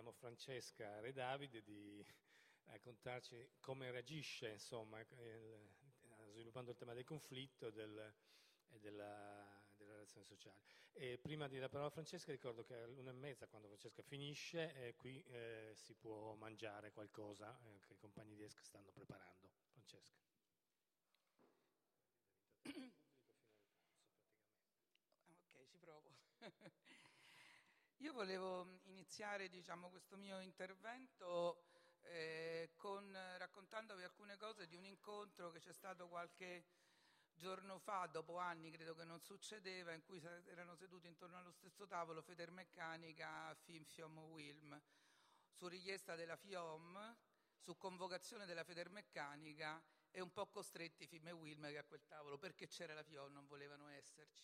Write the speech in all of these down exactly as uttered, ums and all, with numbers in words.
chiediamo a Francesca Re Davide di raccontarci come reagisce, insomma, il, sviluppando il tema del conflitto e, del, e della, delle relazioni sociali. E prima di dare la parola a Francesca ricordo che all'una e mezza, quando Francesca finisce, eh, qui eh, si può mangiare qualcosa eh, che i compagni di E S C stanno preparando. Francesca. Ok, ci provo. Io volevo iniziare, diciamo, questo mio intervento eh, con, raccontandovi alcune cose di un incontro che c'è stato qualche giorno fa, dopo anni credo che non succedeva, in cui erano seduti intorno allo stesso tavolo Federmeccanica, Finfiom, Wilm, su richiesta della FIOM, su convocazione della Federmeccanica e un po' costretti F I M e Wilm che a quel tavolo, perché c'era la FIOM, non volevano esserci.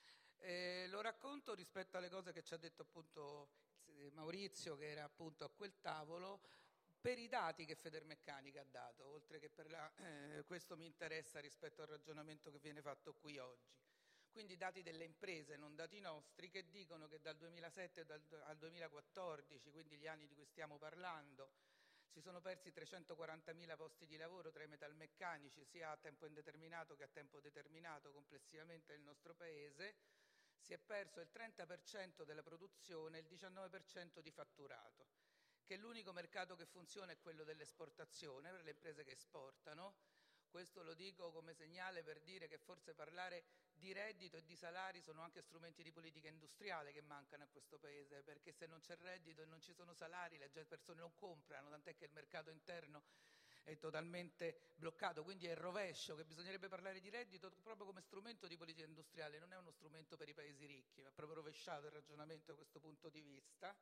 Eh, lo racconto rispetto alle cose che ci ha detto appunto Maurizio, che era appunto a quel tavolo, per i dati che Federmeccanica ha dato, oltre che per la, eh, questo mi interessa rispetto al ragionamento che viene fatto qui oggi. Quindi dati delle imprese, non dati nostri, che dicono che dal duemilasette al duemilaquattordici, quindi gli anni di cui stiamo parlando, si sono persi trecentoquarantamila posti di lavoro tra i metalmeccanici, sia a tempo indeterminato che a tempo determinato complessivamente nel nostro Paese. Si è perso il trenta per cento della produzione e il diciannove per cento di fatturato, che l'unico mercato che funziona è quello dell'esportazione per le imprese che esportano. Questo lo dico come segnale per dire che forse parlare di reddito e di salari sono anche strumenti di politica industriale che mancano a questo Paese, perché se non c'è reddito e non ci sono salari le persone non comprano, tant'è che il mercato interno è totalmente bloccato, quindi è il rovescio, che bisognerebbe parlare di reddito proprio come strumento di politica industriale, non è uno strumento per i paesi ricchi, ma è proprio rovesciato il ragionamento da questo punto di vista.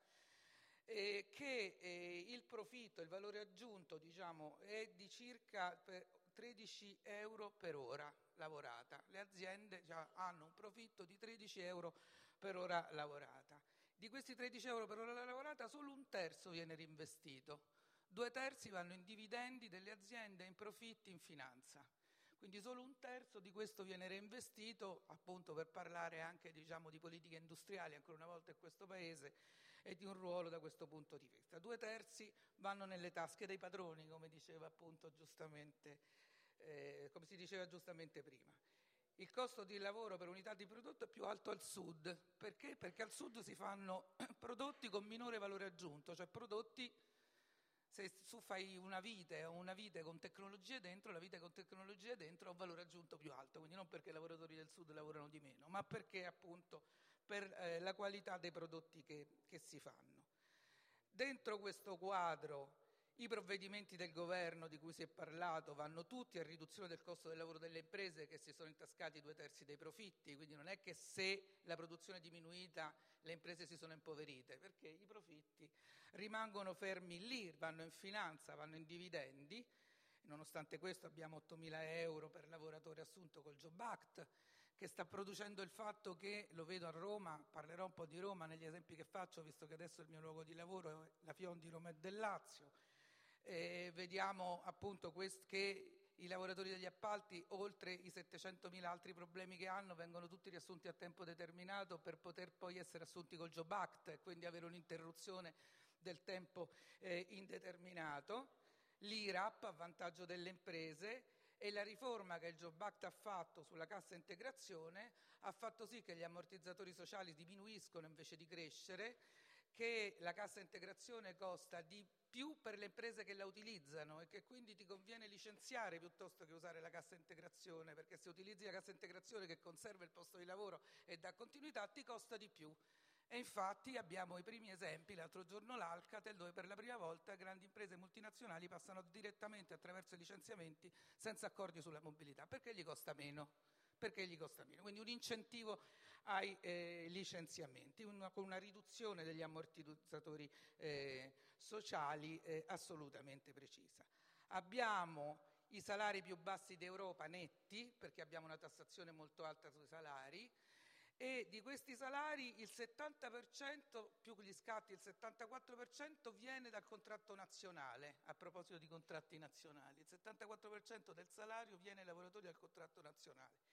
Eh, che eh, il profitto, il valore aggiunto, diciamo, è di circa tredici euro per ora lavorata. Le aziende già hanno un profitto di tredici euro per ora lavorata. Di questi tredici euro per ora lavorata solo un terzo viene reinvestito. Due terzi vanno in dividendi delle aziende, in profitti, in finanza. Quindi solo un terzo di questo viene reinvestito, appunto per parlare anche diciamo, di politiche industriali, ancora una volta in questo Paese, e di un ruolo da questo punto di vista. Due terzi vanno nelle tasche dei padroni, come diceva appunto giustamente, eh, come si diceva giustamente prima. Il costo di lavoro per unità di prodotto è più alto al sud. Perché? Perché al sud si fanno prodotti con minore valore aggiunto, cioè prodotti. Se tu fai una vite o una vite con tecnologie dentro, la vite con tecnologie dentro ha un valore aggiunto più alto, quindi non perché i lavoratori del sud lavorano di meno, ma perché appunto per eh, la qualità dei prodotti che, che si fanno. Dentro questo quadro i provvedimenti del governo di cui si è parlato vanno tutti a riduzione del costo del lavoro delle imprese che si sono intascati due terzi dei profitti, quindi non è che se la produzione è diminuita le imprese si sono impoverite, perché i profitti rimangono fermi lì, vanno in finanza, vanno in dividendi. Nonostante questo abbiamo ottomila euro per lavoratore assunto col Job Act, che sta producendo il fatto che, lo vedo a Roma, parlerò un po' di Roma negli esempi che faccio, visto che adesso il mio luogo di lavoro è la FIOM di Roma e del Lazio. Eh, vediamo appunto quest- che i lavoratori degli appalti, oltre i settecentomila altri problemi che hanno, vengono tutti riassunti a tempo determinato per poter poi essere assunti col Job Act e quindi avere un'interruzione del tempo eh, indeterminato. L'I R A P a vantaggio delle imprese e la riforma che il Job Act ha fatto sulla cassa integrazione ha fatto sì che gli ammortizzatori sociali diminuiscono invece di crescere, che la cassa integrazione costa di più per le imprese che la utilizzano e che quindi ti conviene licenziare piuttosto che usare la cassa integrazione, perché se utilizzi la cassa integrazione che conserva il posto di lavoro e dà continuità ti costa di più. E infatti abbiamo i primi esempi, l'altro giorno l'Alcatel, dove per la prima volta grandi imprese multinazionali passano direttamente attraverso i licenziamenti senza accordi sulla mobilità, perché gli costa meno. Perché gli costa meno, quindi un incentivo ai eh, licenziamenti, una, con una riduzione degli ammortizzatori eh, sociali eh, assolutamente precisa. Abbiamo i salari più bassi d'Europa netti, perché abbiamo una tassazione molto alta sui salari, e di questi salari il settanta per cento più gli scatti, il settantaquattro per cento viene dal contratto nazionale. A proposito di contratti nazionali, il settantaquattro per cento del salario viene ai lavoratori dal contratto nazionale.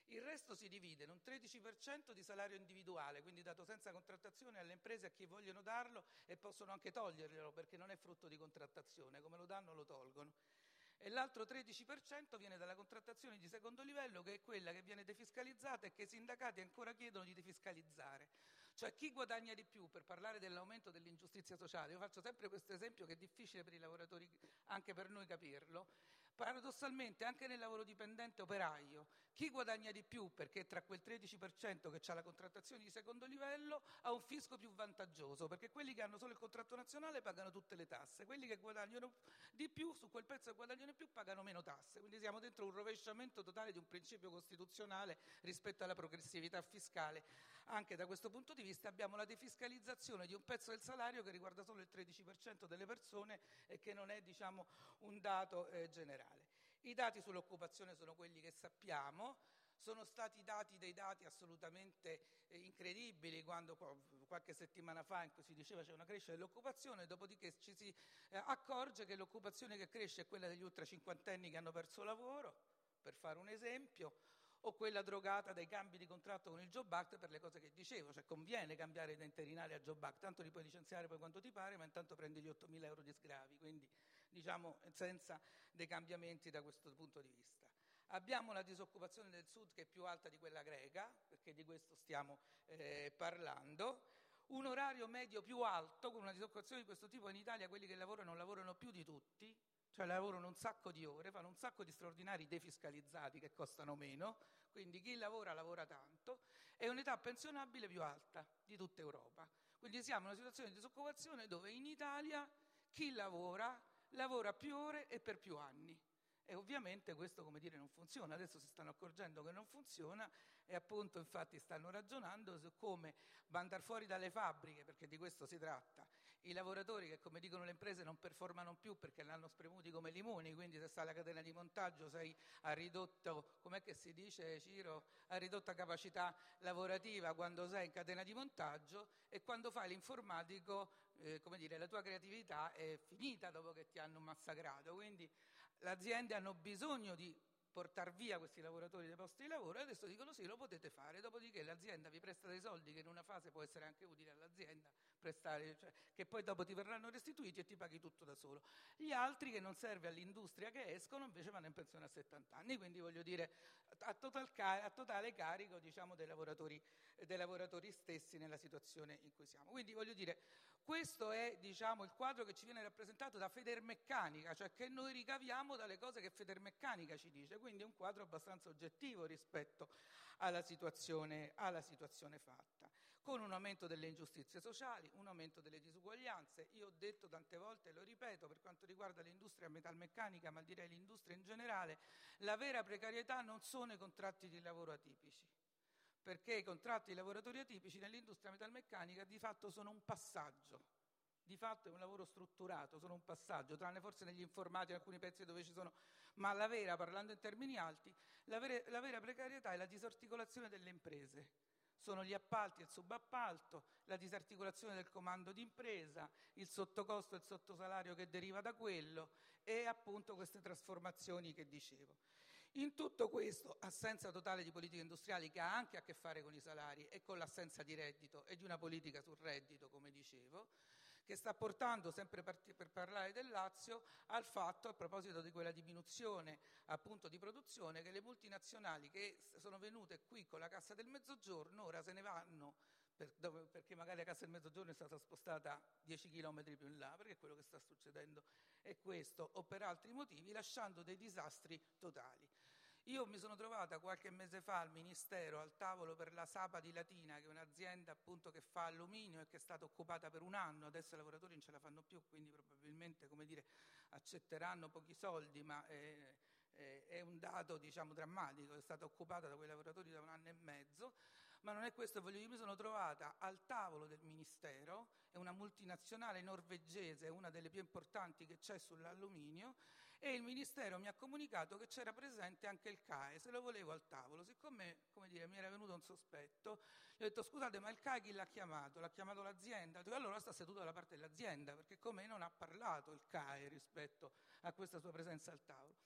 Il resto si divide in un tredici per cento di salario individuale, quindi dato senza contrattazione alle imprese, a chi vogliono darlo, e possono anche toglierlo perché non è frutto di contrattazione, come lo danno lo tolgono. E l'altro tredici per cento viene dalla contrattazione di secondo livello, che è quella che viene defiscalizzata e che i sindacati ancora chiedono di defiscalizzare. Cioè chi guadagna di più, per parlare dell'aumento dell'ingiustizia sociale, io faccio sempre questo esempio che è difficile per i lavoratori, anche per noi capirlo, paradossalmente anche nel lavoro dipendente operaio, chi guadagna di più, perché tra quel tredici per cento che ha la contrattazione di secondo livello ha un fisco più vantaggioso, perché quelli che hanno solo il contratto nazionale pagano tutte le tasse, quelli che guadagnano di più, su quel pezzo che guadagnano di più, pagano meno tasse, quindi siamo dentro un rovesciamento totale di un principio costituzionale rispetto alla progressività fiscale. Anche da questo punto di vista abbiamo la defiscalizzazione di un pezzo del salario che riguarda solo il tredici per cento delle persone e che non è, diciamo, un dato eh, generale. I dati sull'occupazione sono quelli che sappiamo, sono stati dati dei dati assolutamente eh, incredibili quando qualche settimana fa in cui si diceva c'è una crescita dell'occupazione, dopodiché ci si eh, accorge che l'occupazione che cresce è quella degli ultra cinquantenni che hanno perso lavoro, per fare un esempio, o quella drogata dai cambi di contratto con il Job Act per le cose che dicevo, cioè conviene cambiare da interinale a Job Act, tanto li puoi licenziare poi quanto ti pare, ma intanto prendi gli ottomila euro di sgravi, quindi diciamo senza dei cambiamenti da questo punto di vista. Abbiamo la disoccupazione del Sud che è più alta di quella greca, perché di questo stiamo eh, parlando, un orario medio più alto, con una disoccupazione di questo tipo in Italia quelli che lavorano lavorano più di tutti, cioè lavorano un sacco di ore, fanno un sacco di straordinari defiscalizzati che costano meno, quindi chi lavora lavora tanto, e un'età pensionabile più alta di tutta Europa. Quindi siamo in una situazione di disoccupazione dove in Italia chi lavora lavora più ore e per più anni. E ovviamente questo, come dire, non funziona. Adesso si stanno accorgendo che non funziona e appunto infatti stanno ragionando su come mandar fuori dalle fabbriche, perché di questo si tratta, i lavoratori che, come dicono le imprese, non performano più perché l'hanno spremuti come limoni, quindi se sta alla catena di montaggio sei a ridotto, com'è che si dice, Ciro, a ridotta capacità lavorativa quando sei in catena di montaggio, e quando fai l'informatico, eh, come dire, la tua creatività è finita dopo che ti hanno massacrato, quindi le aziende hanno bisogno di portare via questi lavoratori dai posti di lavoro e adesso dicono sì, lo potete fare, dopodiché l'azienda vi presta dei soldi che in una fase può essere anche utile all'azienda, prestare, cioè, che poi dopo ti verranno restituiti e ti paghi tutto da solo. Gli altri che non serve all'industria che escono invece vanno in pensione a settanta anni, quindi voglio dire a, total, a totale carico, diciamo, dei lavoratori, dei lavoratori stessi nella situazione in cui siamo. Quindi voglio dire, questo è, diciamo, il quadro che ci viene rappresentato da Federmeccanica, cioè che noi ricaviamo dalle cose che Federmeccanica ci dice, quindi è un quadro abbastanza oggettivo rispetto alla situazione, alla situazione fatta, con un aumento delle ingiustizie sociali, un aumento delle disuguaglianze. Io ho detto tante volte, e lo ripeto, per quanto riguarda l'industria metalmeccanica, ma direi l'industria in generale, la vera precarietà non sono i contratti di lavoro atipici, perché i contratti di lavoratori atipici nell'industria metalmeccanica di fatto sono un passaggio, di fatto è un lavoro strutturato, sono un passaggio, tranne forse negli informati, in alcuni pezzi dove ci sono, ma la vera, parlando in termini alti, la vera, la vera precarietà è la disarticolazione delle imprese. Sono gli appalti e il subappalto, la disarticolazione del comando d'impresa, il sottocosto e il sottosalario che deriva da quello e appunto queste trasformazioni che dicevo. In tutto questo, assenza totale di politiche industriali che ha anche a che fare con i salari e con l'assenza di reddito e di una politica sul reddito, come dicevo, che sta portando, sempre per, per parlare del Lazio, al fatto, a proposito di quella diminuzione appunto di produzione, che le multinazionali che sono venute qui con la Cassa del Mezzogiorno ora se ne vanno, per, dove, perché magari la Cassa del Mezzogiorno è stata spostata dieci chilometri più in là, perché quello che sta succedendo è questo, o per altri motivi, lasciando dei disastri totali. Io mi sono trovata qualche mese fa al Ministero al tavolo per la Sapa di Latina, che è un'azienda appunto che fa alluminio e che è stata occupata per un anno, adesso i lavoratori non ce la fanno più, quindi probabilmente, come dire, accetteranno pochi soldi, ma è, è, è un dato, diciamo, drammatico, è stata occupata da quei lavoratori da un anno e mezzo. Ma non è questo, voglio dire, io mi sono trovata al tavolo del Ministero, è una multinazionale norvegese, una delle più importanti che c'è sull'alluminio, e il Ministero mi ha comunicato che c'era presente anche il C A E, se lo volevo al tavolo. Siccome, come dire, mi era venuto un sospetto, gli ho detto scusate, ma il C A E chi l'ha chiamato? L'ha chiamato l'azienda? Dico, allora sta seduto dalla parte dell'azienda, perché come non ha parlato il C A E rispetto a questa sua presenza al tavolo.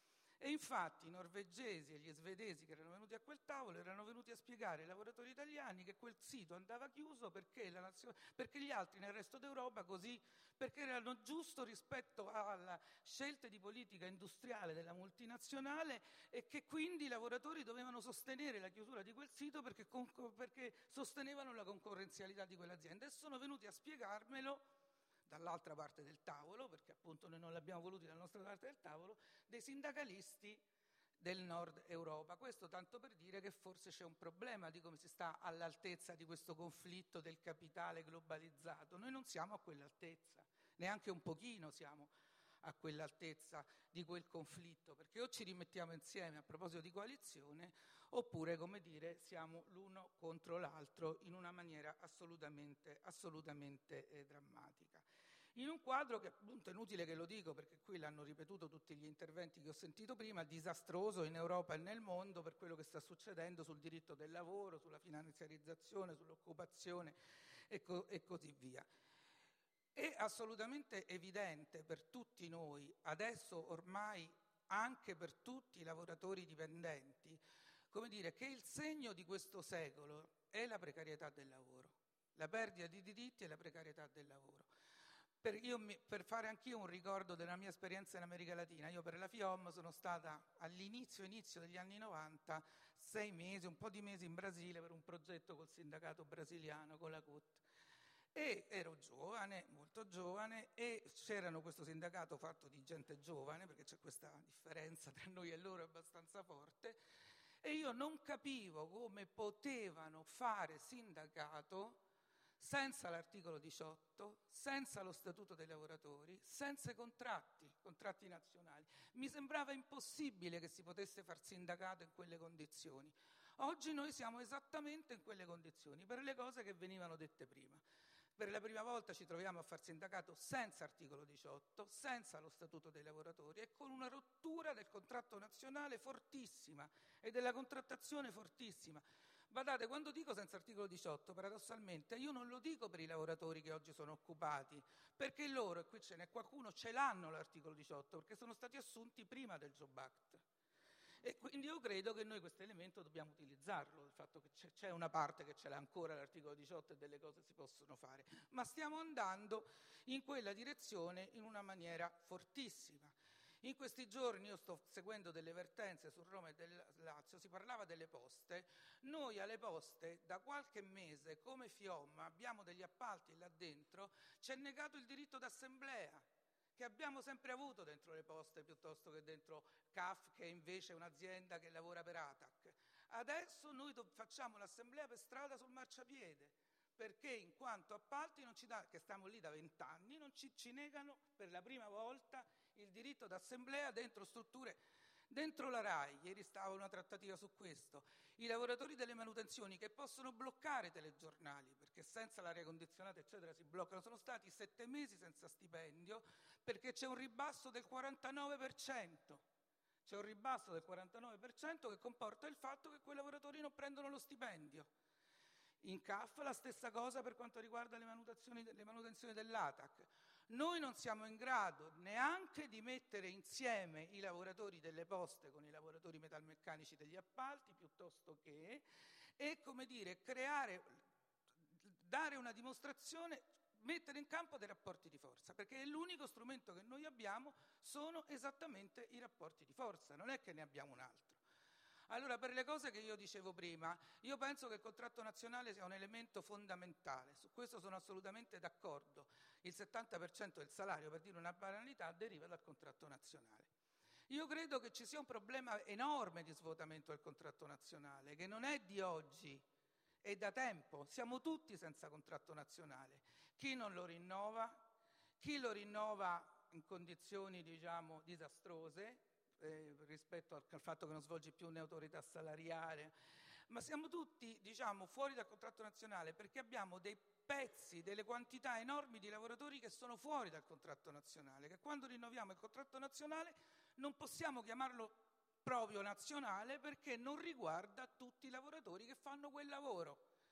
E infatti i norvegesi e gli svedesi che erano venuti a quel tavolo erano venuti a spiegare ai lavoratori italiani che quel sito andava chiuso perché, la nazio- perché gli altri nel resto d'Europa così, perché erano giusto rispetto alle scelte di politica industriale della multinazionale e che quindi i lavoratori dovevano sostenere la chiusura di quel sito perché, perché sostenevano la concorrenzialità di quell'azienda. E sono venuti a spiegarmelo dall'altra parte del tavolo, perché appunto noi non l'abbiamo voluti dalla nostra parte del tavolo, dei sindacalisti del nord Europa. Questo tanto per dire che forse c'è un problema di come si sta all'altezza di questo conflitto del capitale globalizzato. Noi non siamo a quell'altezza, neanche un pochino siamo a quell'altezza di quel conflitto, perché o ci rimettiamo insieme a proposito di coalizione, oppure, come dire, siamo l'uno contro l'altro in una maniera assolutamente, assolutamente eh, drammatica. In un quadro che appunto è inutile che lo dico perché qui l'hanno ripetuto tutti gli interventi che ho sentito prima, disastroso in Europa e nel mondo per quello che sta succedendo sul diritto del lavoro, sulla finanziarizzazione, sull'occupazione e, co- e così via. È assolutamente evidente per tutti noi, adesso ormai anche per tutti i lavoratori dipendenti, come dire, che il segno di questo secolo è la precarietà del lavoro, la perdita di diritti e la precarietà del lavoro. Per, io, per fare anch'io un ricordo della mia esperienza in America Latina, io per la FIOM sono stata all'inizio inizio degli anni novanta, sei mesi, un po' di mesi in Brasile per un progetto col sindacato brasiliano, con la C U T. E ero giovane, molto giovane, e c'erano questo sindacato fatto di gente giovane, perché c'è questa differenza tra noi e loro abbastanza forte, e io non capivo come potevano fare sindacato senza l'articolo diciotto, senza lo statuto dei lavoratori, senza i contratti, contratti nazionali. Mi sembrava impossibile che si potesse far sindacato in quelle condizioni. Oggi noi siamo esattamente in quelle condizioni, per le cose che venivano dette prima. Per la prima volta ci troviamo a far sindacato senza articolo diciotto, senza lo statuto dei lavoratori e con una rottura del contratto nazionale fortissima e della contrattazione fortissima. Guardate, quando dico senza articolo diciotto, paradossalmente, io non lo dico per i lavoratori che oggi sono occupati, perché loro, e qui ce n'è qualcuno, ce l'hanno l'articolo diciotto, perché sono stati assunti prima del Job Act. E quindi io credo che noi questo elemento dobbiamo utilizzarlo, il fatto che c'è, c'è una parte che ce l'ha ancora l'articolo diciotto e delle cose si possono fare, ma stiamo andando in quella direzione in una maniera fortissima. In questi giorni io sto seguendo delle vertenze su Roma e del Lazio, si parlava delle poste, noi alle poste da qualche mese come FIOM abbiamo degli appalti là dentro, ci è negato il diritto d'assemblea, che abbiamo sempre avuto dentro le poste piuttosto che dentro C A F, che invece è un'azienda che lavora per A T A C. Adesso noi facciamo l'assemblea per strada sul marciapiede, perché in quanto appalti, non ci da, che stiamo lì da vent'anni, non ci, ci negano per la prima volta il diritto d'assemblea dentro strutture, dentro la RAI. Ieri stava una trattativa su questo. I lavoratori delle manutenzioni che possono bloccare i telegiornali, perché senza l'aria condizionata eccetera si bloccano, sono stati sette mesi senza stipendio perché c'è un ribasso del quarantanove per cento. C'è un ribasso del quarantanove per cento che comporta il fatto che quei lavoratori non prendono lo stipendio. In C A F la stessa cosa per quanto riguarda le manutenzioni, le manutenzioni dell'A T A C. Noi non siamo in grado neanche di mettere insieme i lavoratori delle poste con i lavoratori metalmeccanici degli appalti, piuttosto che, e come dire, creare, dare una dimostrazione, mettere in campo dei rapporti di forza, perché l'unico strumento che noi abbiamo sono esattamente i rapporti di forza, non è che ne abbiamo un altro. Allora, per le cose che io dicevo prima, io penso che il contratto nazionale sia un elemento fondamentale, su questo sono assolutamente d'accordo. Il settanta per cento del salario, per dire una banalità, deriva dal contratto nazionale. Io credo che ci sia un problema enorme di svuotamento del contratto nazionale, che non è di oggi, è da tempo. Siamo tutti senza contratto nazionale. Chi non lo rinnova, chi lo rinnova in condizioni, diciamo, disastrose, Eh, rispetto al, al fatto che non svolge più un'autorità salariale, ma siamo tutti, diciamo, fuori dal contratto nazionale perché abbiamo dei pezzi, delle quantità enormi di lavoratori che sono fuori dal contratto nazionale, che quando rinnoviamo il contratto nazionale non possiamo chiamarlo proprio nazionale perché non riguarda tutti i lavoratori che fanno quel lavoro.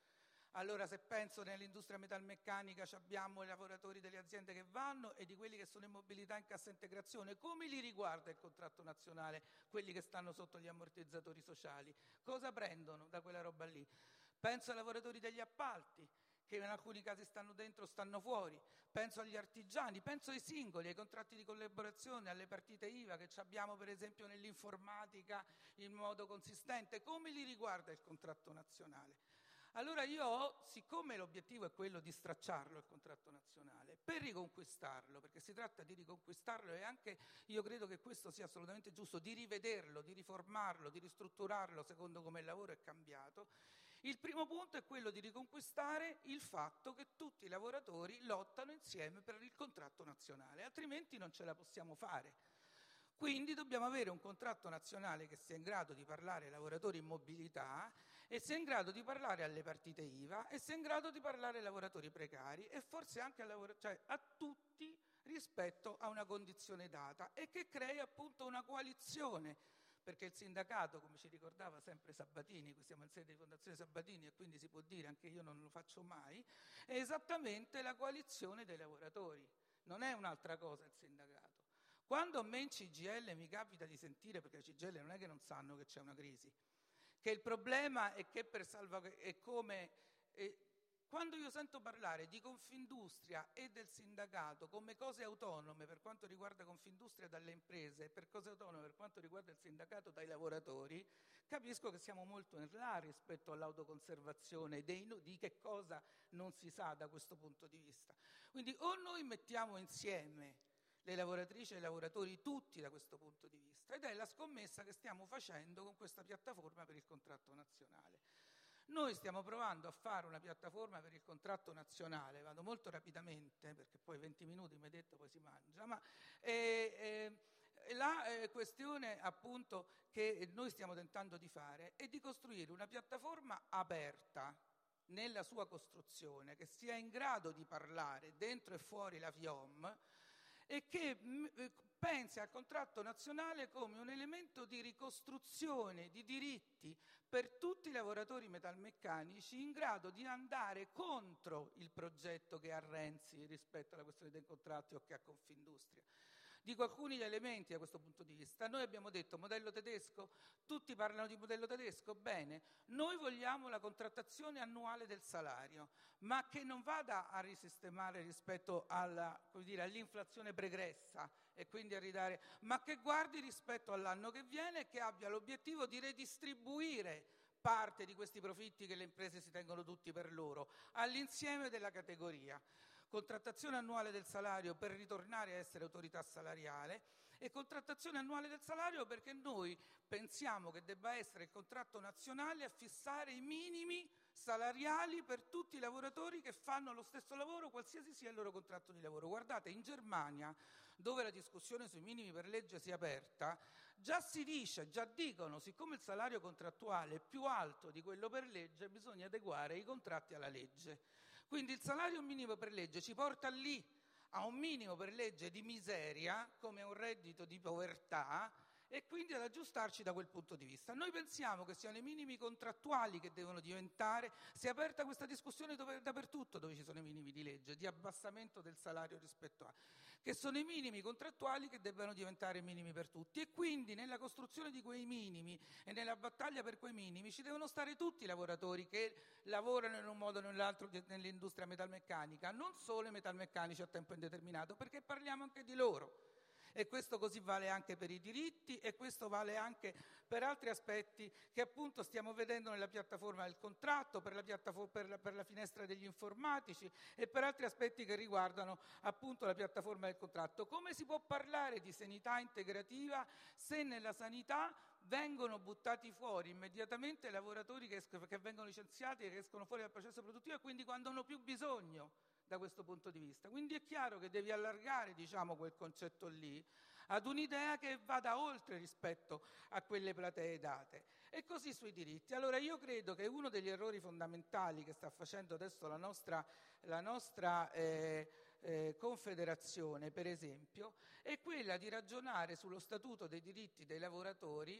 Allora se penso nell'industria metalmeccanica abbiamo i lavoratori delle aziende che vanno e di quelli che sono in mobilità in cassa integrazione, come li riguarda il contratto nazionale, quelli che stanno sotto gli ammortizzatori sociali? Cosa prendono da quella roba lì? Penso ai lavoratori degli appalti, che in alcuni casi stanno dentro o stanno fuori, penso agli artigiani, penso ai singoli, ai contratti di collaborazione, alle partite I V A che abbiamo per esempio nell'informatica in modo consistente. Come li riguarda il contratto nazionale? Allora io, siccome l'obiettivo è quello di stracciarlo il contratto nazionale, per riconquistarlo, perché si tratta di riconquistarlo e anche io credo che questo sia assolutamente giusto, di rivederlo, di riformarlo, di ristrutturarlo secondo come il lavoro è cambiato, il primo punto è quello di riconquistare il fatto che tutti i lavoratori lottano insieme per il contratto nazionale, altrimenti non ce la possiamo fare. Quindi dobbiamo avere un contratto nazionale che sia in grado di parlare ai lavoratori in mobilità e sia in grado di parlare alle partite I V A e sia in grado di parlare ai lavoratori precari e forse anche a, lavora- cioè a tutti rispetto a una condizione data e che crei appunto una coalizione, perché il sindacato, come ci ricordava sempre Sabatini, qui siamo in sede di Fondazione Sabatini e quindi si può dire, anche io non lo faccio mai, è esattamente la coalizione dei lavoratori, non è un'altra cosa il sindacato. Quando a me in C G I L mi capita di sentire, perché la C G I L non è che non sanno che c'è una crisi, che il problema è che per salvaguardare, è come, è, quando io sento parlare di Confindustria e del sindacato come cose autonome per quanto riguarda Confindustria dalle imprese e per cose autonome per quanto riguarda il sindacato dai lavoratori, capisco che siamo molto in là rispetto all'autoconservazione dei, di che cosa non si sa da questo punto di vista. Quindi o noi mettiamo insieme le lavoratrici e i lavoratori tutti da questo punto di vista, ed è la scommessa che stiamo facendo con questa piattaforma per il contratto nazionale. Noi stiamo provando a fare una piattaforma per il contratto nazionale, vado molto rapidamente perché poi venti minuti mi hai detto poi si mangia, ma eh, eh, la eh, questione appunto che noi stiamo tentando di fare è di costruire una piattaforma aperta nella sua costruzione, che sia in grado di parlare dentro e fuori la F I O M, e che pensi al contratto nazionale come un elemento di ricostruzione di diritti per tutti i lavoratori metalmeccanici in grado di andare contro il progetto che ha Renzi rispetto alla questione dei contratti o che ha Confindustria. Dico alcuni elementi da questo punto di vista. Noi abbiamo detto modello tedesco, tutti parlano di modello tedesco, bene, noi vogliamo la contrattazione annuale del salario, ma che non vada a risistemare rispetto alla, come dire, all'inflazione pregressa e quindi a ridare, ma che guardi rispetto all'anno che viene e che abbia l'obiettivo di redistribuire parte di questi profitti che le imprese si tengono tutti per loro all'insieme della categoria. Contrattazione annuale del salario per ritornare a essere autorità salariale e contrattazione annuale del salario perché noi pensiamo che debba essere il contratto nazionale a fissare i minimi salariali per tutti i lavoratori che fanno lo stesso lavoro, qualsiasi sia il loro contratto di lavoro. Guardate, in Germania, dove la discussione sui minimi per legge si è aperta, già si dice, già dicono, siccome il salario contrattuale è più alto di quello per legge, bisogna adeguare i contratti alla legge. Quindi il salario minimo per legge ci porta lì a un minimo per legge di miseria, come un reddito di povertà, e quindi ad aggiustarci da quel punto di vista. Noi pensiamo che siano i minimi contrattuali che devono diventare, si è aperta questa discussione dove, dappertutto dove ci sono i minimi di legge, di abbassamento del salario rispetto a, che sono i minimi contrattuali che debbano diventare minimi per tutti e quindi nella costruzione di quei minimi e nella battaglia per quei minimi ci devono stare tutti i lavoratori che lavorano in un modo o nell'altro nell'industria metalmeccanica, non solo i metalmeccanici a tempo indeterminato, perché parliamo anche di loro. E questo così vale anche per i diritti e questo vale anche per altri aspetti che appunto stiamo vedendo nella piattaforma del contratto, per la, piattafo- per la, per la finestra degli informatici e per altri aspetti che riguardano appunto la piattaforma del contratto. Come si può parlare di sanità integrativa se nella sanità vengono buttati fuori immediatamente i lavoratori che, es- che vengono licenziati e che escono fuori dal processo produttivo e quindi quando hanno più bisogno da questo punto di vista? Quindi è chiaro che devi allargare, diciamo, quel concetto lì ad un'idea che vada oltre rispetto a quelle platee date. E così sui diritti. Allora io credo che uno degli errori fondamentali che sta facendo adesso la nostra, la nostra eh, eh, Confederazione, per esempio, è quella di ragionare sullo statuto dei diritti dei lavoratori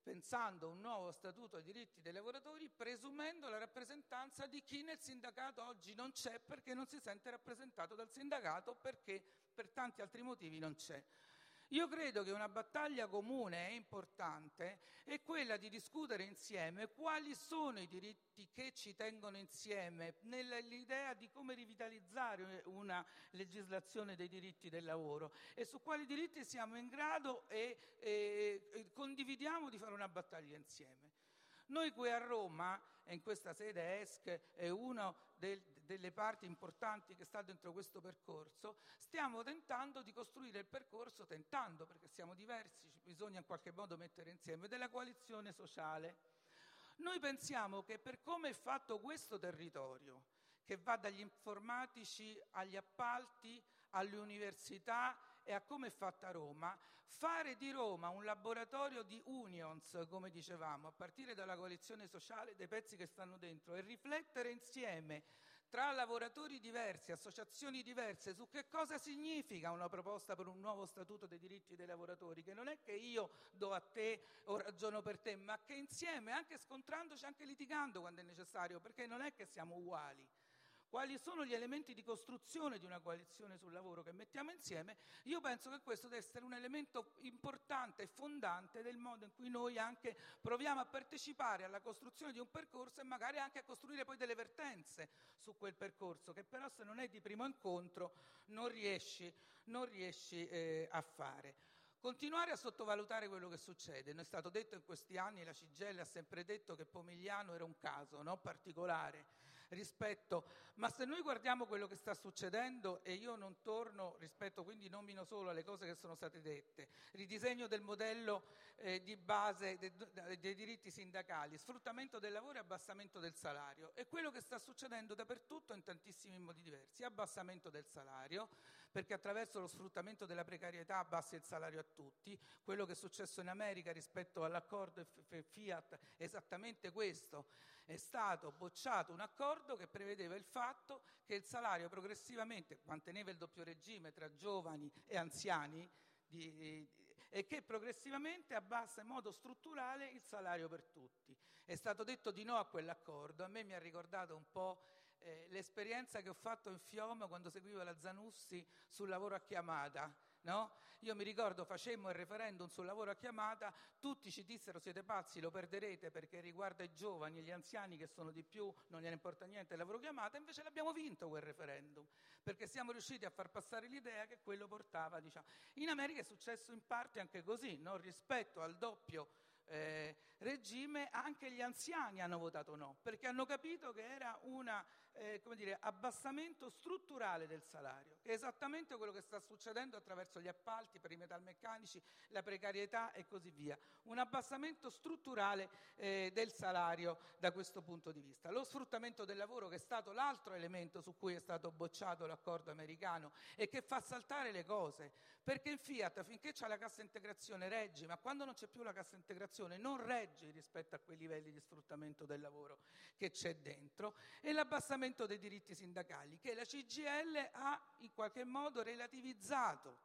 pensando un nuovo statuto dei diritti dei lavoratori, presumendo la rappresentanza di chi nel sindacato oggi non c'è perché non si sente rappresentato dal sindacato, perché per tanti altri motivi non c'è. Io credo che una battaglia comune e importante è quella di discutere insieme quali sono i diritti che ci tengono insieme nell'idea di come rivitalizzare una legislazione dei diritti del lavoro e su quali diritti siamo in grado e, e, e condividiamo di fare una battaglia insieme. Noi qui a Roma, e in questa sede E S C è una del, delle parti importanti che sta dentro questo percorso, stiamo tentando di costruire il percorso, tentando perché siamo diversi, bisogna in qualche modo mettere insieme, della coalizione sociale. Noi pensiamo che per come è fatto questo territorio, che va dagli informatici agli appalti, alle università e a come è fatta Roma, fare di Roma un laboratorio di unions, come dicevamo, a partire dalla coalizione sociale, dei pezzi che stanno dentro, e riflettere insieme tra lavoratori diversi, associazioni diverse, su che cosa significa una proposta per un nuovo statuto dei diritti dei lavoratori, che non è che io do a te o ragiono per te, ma che insieme, anche scontrandoci, anche litigando quando è necessario, perché non è che siamo uguali. Quali sono gli elementi di costruzione di una coalizione sul lavoro che mettiamo insieme? Io penso che questo deve essere un elemento importante e fondante del modo in cui noi anche proviamo a partecipare alla costruzione di un percorso e magari anche a costruire poi delle vertenze su quel percorso, che però se non è di primo incontro non riesci, non riesci eh, a fare. Continuare a sottovalutare quello che succede. Non è stato detto in questi anni, la C G I L ha sempre detto che Pomigliano era un caso, no? particolare rispetto, ma se noi guardiamo quello che sta succedendo, e io non torno rispetto, quindi nomino solo alle cose che sono state dette, ridisegno del modello eh, di base de, de, dei diritti sindacali, sfruttamento del lavoro e abbassamento del salario, è quello che sta succedendo dappertutto in tantissimi modi diversi. Abbassamento del salario, perché attraverso lo sfruttamento della precarietà abbassa il salario a tutti. Quello che è successo in America rispetto all'accordo Fiat è esattamente questo. È stato bocciato un accordo che prevedeva il fatto che il salario progressivamente manteneva il doppio regime tra giovani e anziani di, di, e che progressivamente abbassa in modo strutturale il salario per tutti. È stato detto di no a quell'accordo. A me mi ha ricordato un po' eh, l'esperienza che ho fatto in Fiume quando seguivo la Zanussi sul lavoro a chiamata. No? Io mi ricordo, facemmo il referendum sul lavoro a chiamata, tutti ci dissero siete pazzi, lo perderete perché riguarda i giovani e gli anziani che sono di più, non gliene importa niente il lavoro a chiamata, invece l'abbiamo vinto quel referendum, perché siamo riusciti a far passare l'idea che quello portava, diciamo. In America è successo in parte anche così, no? Rispetto al doppio eh, regime anche gli anziani hanno votato no, perché hanno capito che era un eh, come dire, abbassamento strutturale del salario, che è esattamente quello che sta succedendo attraverso gli appalti per i metalmeccanici, la precarietà e così via. Un abbassamento strutturale eh, del salario da questo punto di vista. Lo sfruttamento del lavoro, che è stato l'altro elemento su cui è stato bocciato l'accordo americano e che fa saltare le cose, perché in Fiat finché c'è la cassa integrazione reggi, ma quando non c'è più la cassa integrazione non reggi rispetto a quei livelli di sfruttamento del lavoro che c'è dentro, e l'abbassamento dei diritti sindacali che la C G I L ha in qualche modo relativizzato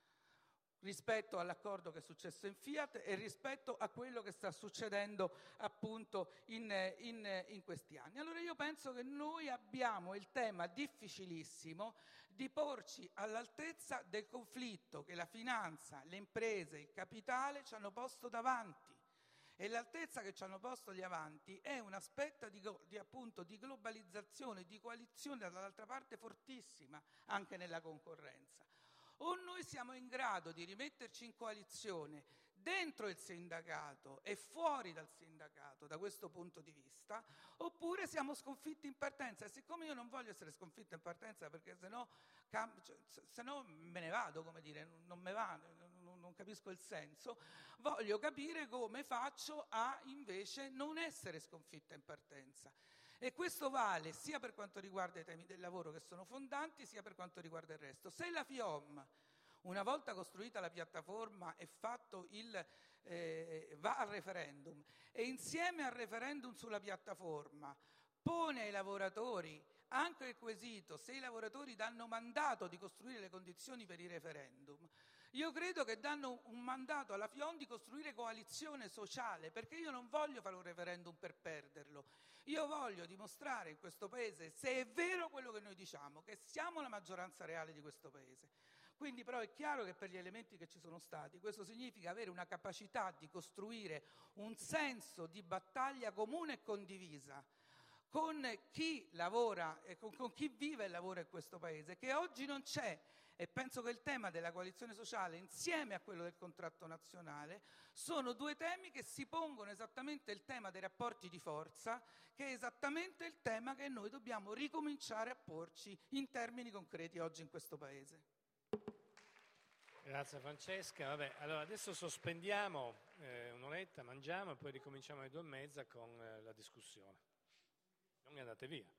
rispetto all'accordo che è successo in Fiat e rispetto a quello che sta succedendo appunto in, in, in questi anni. Allora io penso che noi abbiamo il tema difficilissimo di porci all'altezza del conflitto che la finanza, le imprese, il capitale ci hanno posto davanti. E l'altezza che ci hanno posto gli avanti è un aspetto di, di, appunto, di globalizzazione, di coalizione dall'altra parte fortissima anche nella concorrenza. O noi siamo in grado di rimetterci in coalizione dentro il sindacato e fuori dal sindacato da questo punto di vista, oppure siamo sconfitti in partenza. E siccome io non voglio essere sconfitto in partenza perché sennò, cioè, sennò me ne vado, come dire, non me va, non, non capisco il senso, voglio capire come faccio a invece non essere sconfitta in partenza. E questo vale sia per quanto riguarda i temi del lavoro che sono fondanti, sia per quanto riguarda il resto. Se la FIOM, una volta costruita la piattaforma e fatto il, eh, va al referendum e insieme al referendum sulla piattaforma pone ai lavoratori anche il quesito se i lavoratori danno mandato di costruire le condizioni per il referendum, Io credo che danno un mandato alla Fionn di costruire coalizione sociale, perché io non voglio fare un referendum per perderlo. Io voglio dimostrare in questo Paese se è vero quello che noi diciamo, che siamo la maggioranza reale di questo Paese. Quindi però è chiaro che per gli elementi che ci sono stati, questo significa avere una capacità di costruire un senso di battaglia comune e condivisa con chi lavora e con, con chi vive e lavora in questo Paese, che oggi non c'è. E penso che il tema della coalizione sociale, insieme a quello del contratto nazionale, sono due temi che si pongono esattamente il tema dei rapporti di forza, che è esattamente il tema che noi dobbiamo ricominciare a porci in termini concreti oggi in questo Paese. Grazie Francesca. Vabbè, allora adesso sospendiamo eh, un'oretta, mangiamo e poi ricominciamo alle due e mezza con eh, la discussione. Non mi andate via.